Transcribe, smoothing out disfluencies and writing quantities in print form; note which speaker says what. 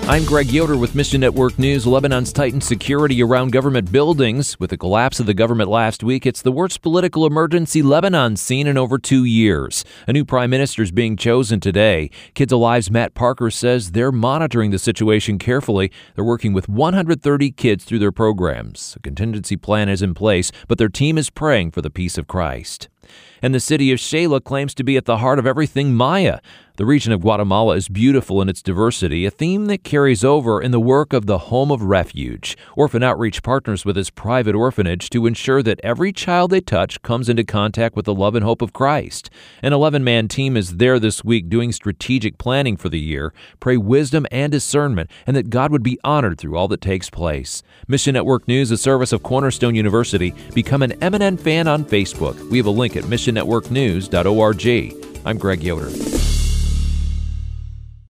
Speaker 1: I'm Greg Yoder with Mission Network News. Lebanon's tightened security around government buildings. With the collapse of the government last week, it's the worst political emergency Lebanon's seen in over 2 years. A new prime minister is being chosen today. Kids Alive's Matt Parker says they're monitoring the situation carefully. They're working with 130 kids through their programs. A contingency plan is in place, but their team is praying for the peace of Christ. And the city of Xela claims to be at the heart of everything Maya. The region of Guatemala is beautiful in its diversity, a theme that carries over in the work of the Home of Refuge. Orphan Outreach partners with this private orphanage to ensure that every child they touch comes into contact with the love and hope of Christ. An 11-man team is there this week doing strategic planning for the year, pray wisdom and discernment, and that God would be honored through all that takes place. Mission Network News, a service of Cornerstone University. Become an MNN fan on Facebook. We have a link at missionnetworknews.org. I'm Greg Yoder.